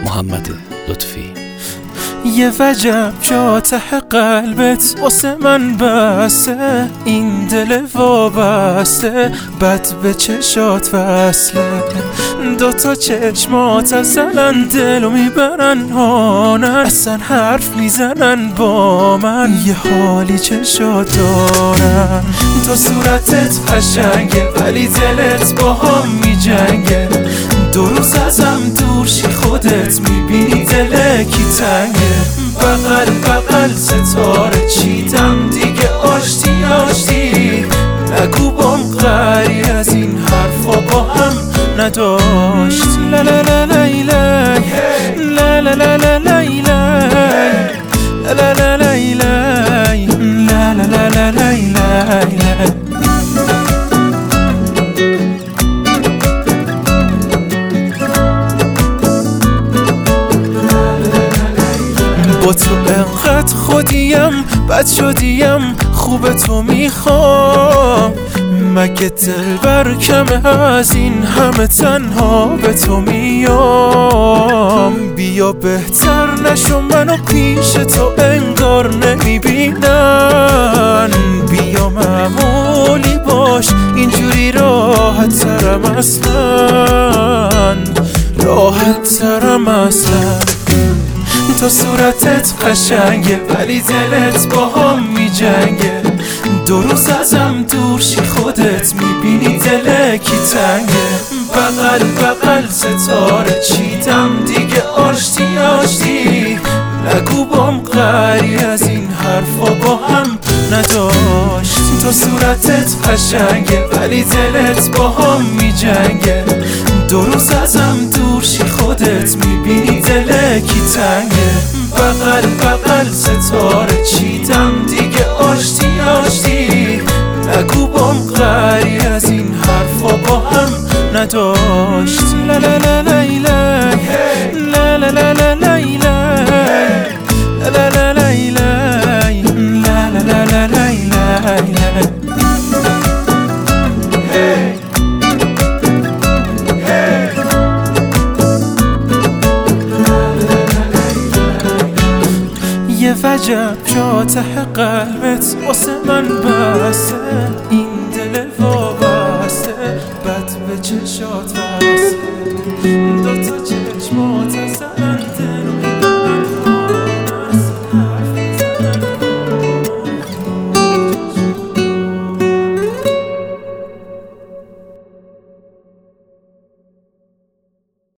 محمد لطفی. یه وجب جا ته قلبت واسه من بسته، این دل وابسته بد به چشات وصله. دوتا چشمات ازلن دلو میبرن هانن، اصلا حرف میزنن با من، یه حالی چشات دارن. تو صورتت قشنگه ولی دلت با هم میجنگه، دو روز ازم دور شی خودت میبینی دل کی تنگه. بغل بغل ستاره چیدم دیگه آشتی آشتی، نگو بام غری از این حرفا با هم نداشتی. لا لا لا لا لا لا لا لا لا لا لا لا لا لا لا. با تو انقدر خودیم بد شدیم، خوب تو میخوام، مگه دلبر کمه از این همه تنها به تو میام. بیا بهتر نشو منو پیش تو انگار نمیبینن، بیا معمولی باش اینجوری راحت ترم اصلا، راحت ترم اصلا. تو صورتت قشنگه ولی دلت با هم میجنگه، دو روز ازم دور شی خودت میبینی دل کی تنگه. بغل بغل ستاره چیدم دیگه آشتی آشتی، نگو بام غری از این حرفا با هم نداشت. تو صورتت قشنگه ولی دلت با هم میجنگه، دو روز ازم دور شی خودت میبینی دل کی تنگه. بغل بغل ستاره چیدم دیگه آشتی آشتی، نگو بام غری از این حرفا با هم نداشت. لا لا لا لا لا لا لا لا لا یه وجب جا ته قلبت واسه من بسته،